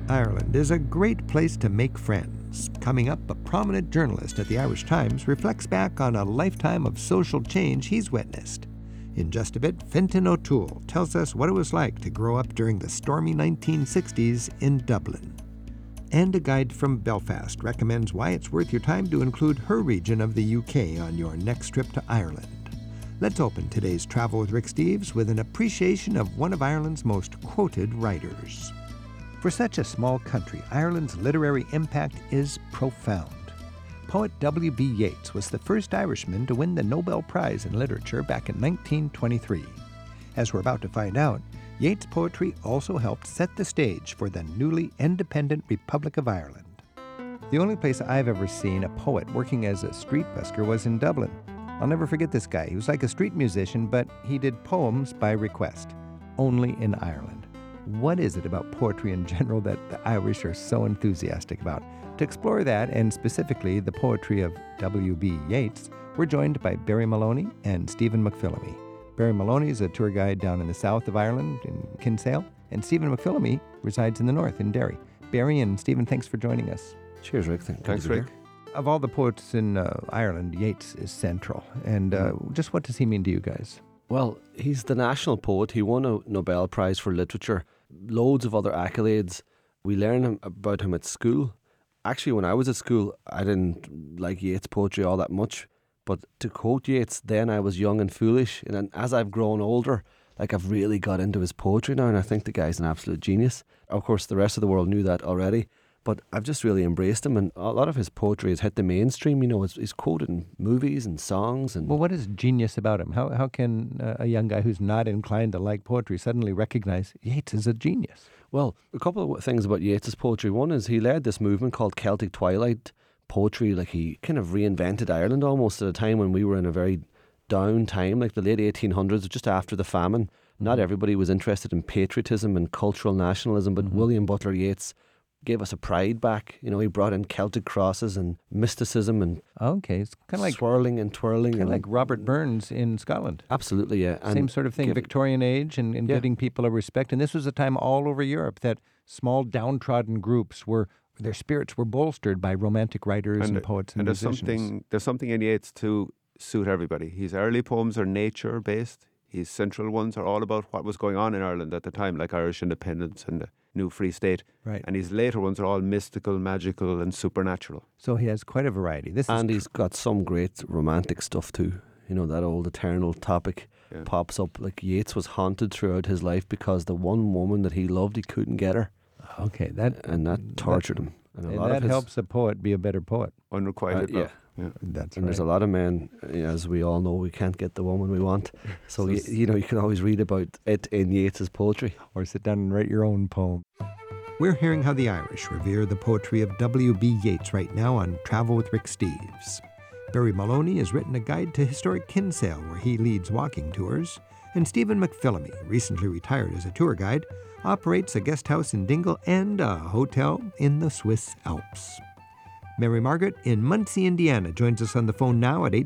Ireland is a great place to make friends. Coming up, a prominent journalist at the Irish Times reflects back on a lifetime of social change he's witnessed. In just a bit, Fintan O'Toole tells us what it was like to grow up during the stormy 1960s in Dublin. And a guide from Belfast recommends why it's worth your time to include her region of the UK on your next trip to Ireland. Let's open today's Travel with Rick Steves with an appreciation of one of Ireland's most quoted writers. For such a small country, Ireland's literary impact is profound. Poet W.B. Yeats was the first Irishman to win the Nobel Prize in Literature back in 1923. As we're about to find out, Yeats' poetry also helped set the stage for the newly independent Republic of Ireland. The only place I've ever seen a poet working as a street busker was in Dublin. I'll never forget this guy. He was like a street musician, but he did poems by request, only in Ireland. What is it about poetry in general that the Irish are so enthusiastic about? To explore that, and specifically the poetry of W.B. Yeats, we're joined by Barry Maloney and Stephen McPhillamy. Barry Maloney is a tour guide down in the south of Ireland, in Kinsale, and Stephen McPhillamy resides in the north, in Derry. Barry and Stephen, thanks for joining us. Cheers, Rick. Thanks, Rick. Of all the poets in Ireland, Yeats is central. And just what does he mean to you guys? Well, he's the national poet. He won a Nobel Prize for Literature. Loads of other accolades. We learn about him at school. Actually, when I was at school, I didn't like Yeats' poetry all that much. But to quote Yeats, then I was young and foolish. And then as I've grown older, I've really got into his poetry now. And I think the guy's an absolute genius. Of course, the rest of the world knew that already. But I've just really embraced him, and a lot of his poetry has hit the mainstream. He's quoted in movies and songs. And well, what is genius about him? How can a young guy who's not inclined to like poetry suddenly recognize Yeats as a genius? Well, a couple of things about Yeats' poetry. One is he led this movement called Celtic Twilight poetry. He kind of reinvented Ireland almost at a time when we were in a very down time, like the late 1800s, just after the famine. Not everybody was interested in patriotism and cultural nationalism, but William Butler Yeats gave us a pride back. He brought in Celtic crosses and mysticism and it's kind of like swirling and twirling. Kind of like Robert Burns in Scotland. Absolutely, yeah. And same sort of thing, Victorian age and getting people a respect. And this was a time all over Europe that small downtrodden groups their spirits were bolstered by romantic writers and poets and musicians. There's something in Yeats to suit everybody. His early poems are nature-based. His central ones are all about what was going on in Ireland at the time, like Irish independence and the new free state. Right. And his later ones are all mystical, magical, and supernatural. So he has quite a variety. He's got some great romantic stuff too. That old eternal topic pops up. Like Yeats was haunted throughout his life because the one woman that he loved, he couldn't get her. Okay, that tortured him. And that helps a poet be a better poet. Unrequited love. Yeah. That's and right. There's a lot of men, as we all know, we can't get the woman we want. So, you can always read about it in Yeats' poetry. Or sit down and write your own poem. We're hearing how the Irish revere the poetry of W.B. Yeats right now on Travel with Rick Steves. Barry Maloney has written a guide to historic Kinsale, where he leads walking tours. And Stephen McPhillamy, recently retired as a tour guide, operates a guest house in Dingle and a hotel in the Swiss Alps. Mary Margaret in Muncie, Indiana, joins us on the phone now at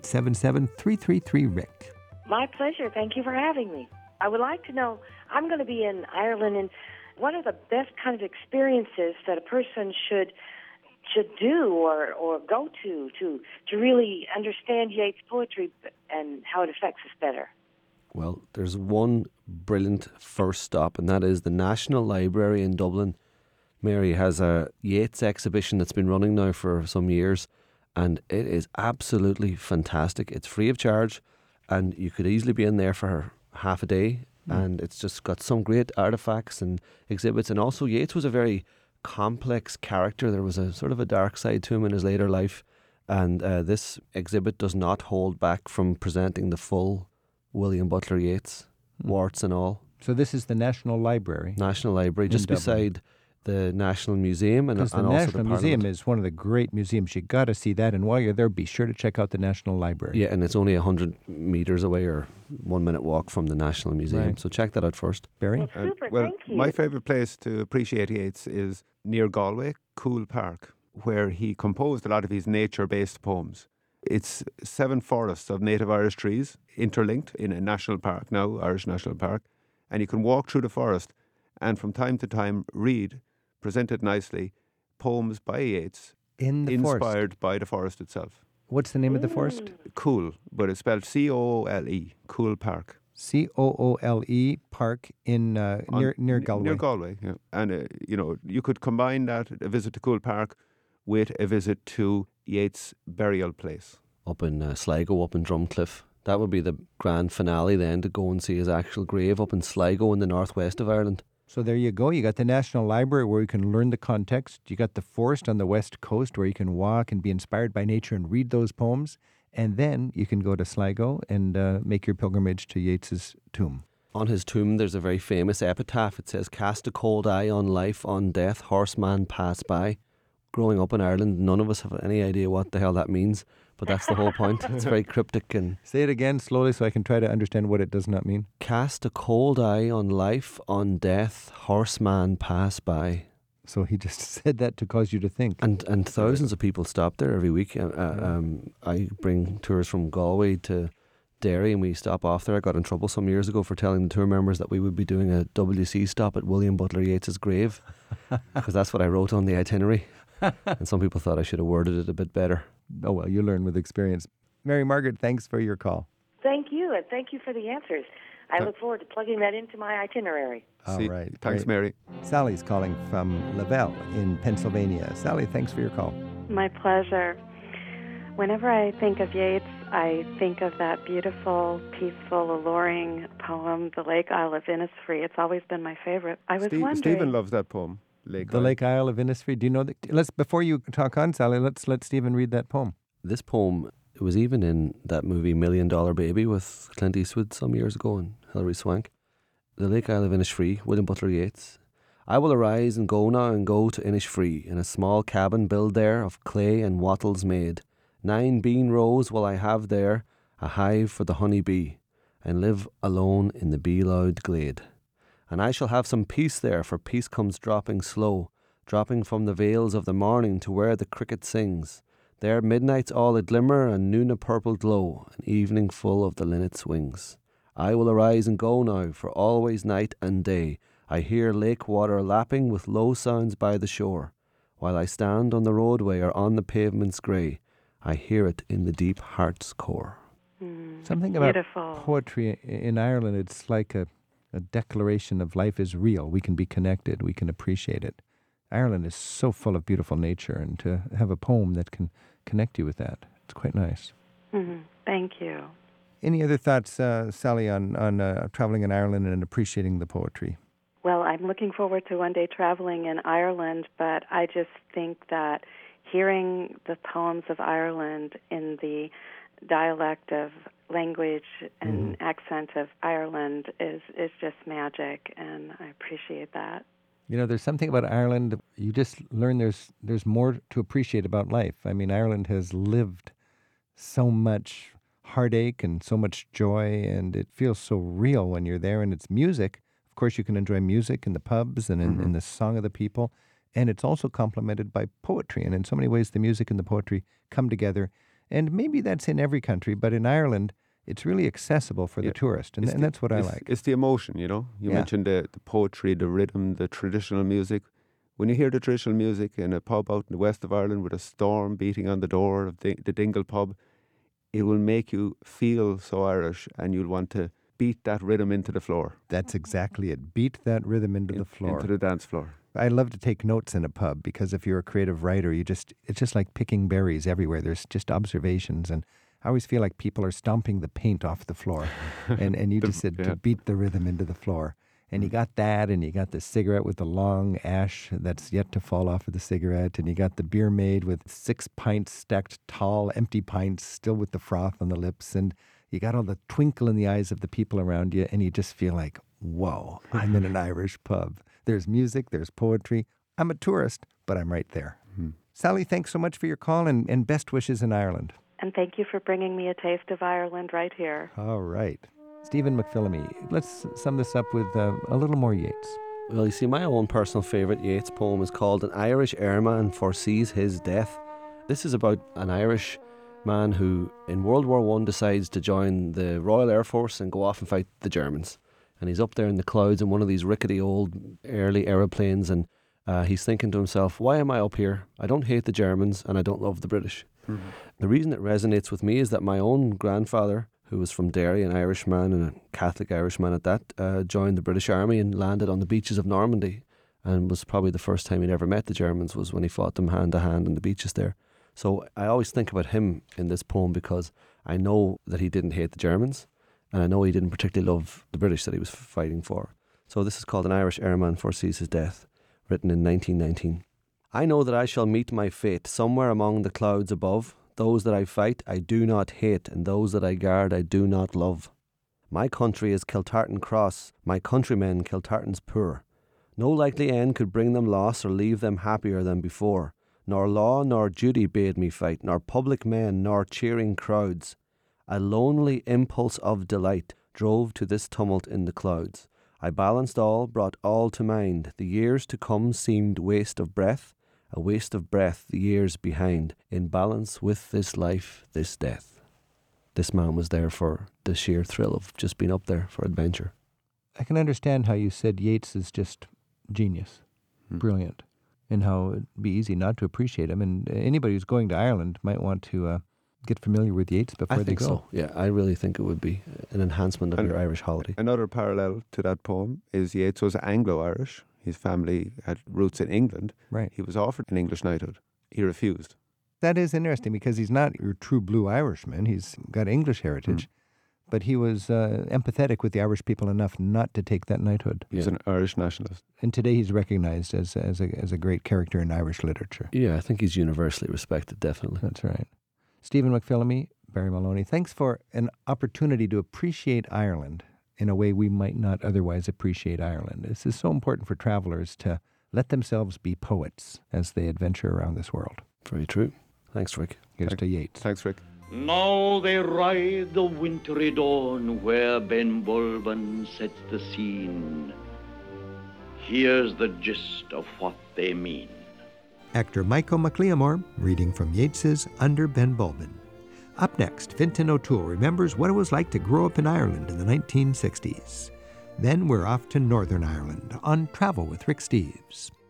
877-333-RICK. My pleasure. Thank you for having me. I would like to know, I'm going to be in Ireland, and what are the best kind of experiences that a person should do or go to really understand Yeats' poetry and how it affects us better? Well, there's one brilliant first stop, and that is the National Library in Dublin. Mary has a Yeats exhibition that's been running now for some years, and it is absolutely fantastic. It's free of charge, and you could easily be in there for half a day, and it's just got some great artifacts and exhibits. And also, Yeats was a very complex character. There was a sort of a dark side to him in his later life, and this exhibit does not hold back from presenting the full William Butler Yeats, warts and all. So this is the National Library. National Library, just Dublin. Beside the National Museum and Because the also National the Museum Parliament. is one of the great museums. You got to see that, and while you're there, be sure to check out the National Library. Yeah, and it's only 100 metres away or 1 minute walk from the National Museum. Right. So check that out first. Barry? Well, super, Well, thank you. my favourite place to appreciate Yeats is near Galway, Cool Park, where he composed a lot of his nature-based poems. It's 7 forests of native Irish trees interlinked in a national park now, Irish National Park, and you can walk through the forest and from time to time read presented nicely, poems by Yeats In the forest. inspired by the forest itself. What's the name of the forest? Cool, but it's spelled Coole, Cool Park. Coole Park in near Galway. Near Galway, yeah. And, you could combine that, a visit to Cool Park, with a visit to Yeats' burial place. Up in Sligo, up in Drumcliff. That would be the grand finale then, to go and see his actual grave up in Sligo in the northwest of Ireland. So there you go. You got the National Library where you can learn the context. You got the forest on the west coast where you can walk and be inspired by nature and read those poems. And then you can go to Sligo and make your pilgrimage to Yeats's tomb. On his tomb, there's a very famous epitaph. It says, "Cast a cold eye on life, on death, horseman pass by." Growing up in Ireland, none of us have any idea what the hell that means, but that's the whole point. It's very cryptic. And Say it again slowly so I can try to understand what it does not mean. "Cast a cold eye on life, on death, horseman pass by." So he just said that to cause you to think. And thousands of people stop there every week. I bring tours from Galway to Derry, and we stop off there. I got in trouble some years ago for telling the tour members that we would be doing a WC stop at William Butler Yeats's grave, because that's what I wrote on the itinerary. And some people thought I should have worded it a bit better. Oh, well, you learn with experience. Mary Margaret, thanks for your call. Thank you, and thank you for the answers. I look forward to plugging that into my itinerary. All See, right. Thanks, great. Mary. Sally's calling from Lavelle in Pennsylvania. Sally, thanks for your call. My pleasure. Whenever I think of Yeats, I think of that beautiful, peaceful, alluring poem, The Lake Isle of Innisfree. It's always been my favorite. I was wondering. Stephen loves that poem. The Lake Isle of Innisfree. Do you know that? Before you talk on, Sally, let's let Stephen read that poem. This poem, it was even in that movie $1 Million Baby with Clint Eastwood some years ago and Hilary Swank. The Lake Isle of Innisfree, William Butler Yeats. "I will arise and go now and go to Innisfree, in a small cabin built there of clay and wattles made. 9 bean rows will I have there, a hive for the honey bee, and live alone in the bee-loud glade. And I shall have some peace there, for peace comes dropping slow, dropping from the vales of the morning to where the cricket sings. There midnight's all a glimmer and noon a purple glow, and evening full of the linnet's wings. I will arise and go now, for always night and day I hear lake water lapping with low sounds by the shore. While I stand on the roadway or on the pavement's grey, I hear it in the deep heart's core." Something about Beautiful. poetry in Ireland, it's like a declaration of life is real. We can be connected. We can appreciate it. Ireland is so full of beautiful nature, and to have a poem that can connect you with that, it's quite nice. Thank you. Any other thoughts, Sally, on traveling in Ireland and appreciating the poetry? Well, I'm looking forward to one day traveling in Ireland, but I just think that hearing the poems of Ireland in the dialect of language and accent of Ireland is just magic, and I appreciate that. You know, there's something about Ireland, you just learn there's more to appreciate about life. I mean, Ireland has lived so much heartache and so much joy, and it feels so real when you're there, and it's music. Of course, you can enjoy music in the pubs and in the song of the people, and it's also complemented by poetry, and in so many ways the music and the poetry come together. And maybe that's in every country, but in Ireland, it's really accessible for the tourist, and that's what I like. It's the emotion, you know. You Yeah. mentioned the poetry, the rhythm, the traditional music. When you hear the traditional music in a pub out in the west of Ireland with a storm beating on the door of the Dingle pub, it will make you feel so Irish, and you'll want to beat that rhythm into the floor. That's exactly it. Beat that rhythm into the floor. Into the dance floor. I love to take notes in a pub because if you're a creative writer, it's just like picking berries everywhere. There's just observations, and I always feel like people are stomping the paint off the floor, and you just said to beat the rhythm into the floor. And you got that, and you got the cigarette with the long ash that's yet to fall off of the cigarette, and you got the beer made with 6 pints stacked tall, empty pints, still with the froth on the lips, and you got all the twinkle in the eyes of the people around you, and you just feel like, whoa, I'm in an Irish pub. There's music, there's poetry. I'm a tourist, but I'm right there. Sally, thanks so much for your call, and best wishes in Ireland. And thank you for bringing me a taste of Ireland right here. All right. Stephen McPhillamy, let's sum this up with a little more Yeats. Well, you see, my own personal favourite Yeats poem is called "An Irish Airman Foresees His Death." This is about an Irish man who, in World War I, decides to join the Royal Air Force and go off and fight the Germans. And he's up there in the clouds in one of these rickety old early aeroplanes, and He's thinking to himself, why am I up here? I don't hate the Germans and I don't love the British. Mm-hmm. The reason it resonates with me is that my own grandfather, who was from Derry, an Irishman and a Catholic Irishman at that, joined the British Army and landed on the beaches of Normandy, and was probably the first time he'd ever met the Germans was when he fought them hand to hand on the beaches there. So I always think about him in this poem because I know that he didn't hate the Germans, and I know he didn't particularly love the British that he was fighting for. So this is called An Irish Airman Foresees His Death, written in 1919. I know that I shall meet my fate somewhere among the clouds above. Those that I fight I do not hate, and those that I guard I do not love. My country is Kiltartan Cross, my countrymen Kiltartan's poor. No likely end could bring them loss or leave them happier than before. Nor law nor duty bade me fight, nor public men nor cheering crowds. A lonely impulse of delight drove to this tumult in the clouds. I balanced all, brought all to mind. The years to come seemed waste of breath, a waste of breath the years behind. In balance with this life, this death. This man was there for the sheer thrill of just being up there for adventure. I can understand how you said Yeats is just genius, brilliant, and how it'd be easy not to appreciate him. And anybody who's going to Ireland might want to get familiar with Yeats before I they think go. so. Yeah, I really think it would be an enhancement of your Irish holiday. Another parallel to that poem is Yeats was Anglo-Irish. His family had roots in England. Right. He was offered an English knighthood. He refused. That is interesting because he's not your true blue Irishman. He's got English heritage. But he was empathetic with the Irish people enough not to take that knighthood. He was an Irish nationalist. And today he's recognized as a great character in Irish literature. Yeah, I think he's universally respected, definitely. That's right. Stephen McPhillamy, Barry Maloney, thanks for an opportunity to appreciate Ireland in a way we might not otherwise appreciate Ireland. This is so important for travelers to let themselves be poets as they adventure around this world. Very true. Thanks, Rick. Here's to Yeats. Thanks, Rick. Now they ride the wintry dawn where Ben Bulben sets the scene. Here's the gist of what they mean. Actor Michael McLeamore reading from Yeats's Under Ben Bulben. Up next, Fintan O'Toole remembers what it was like to grow up in Ireland in the 1960s. Then we're off to Northern Ireland on Travel with Rick Steves.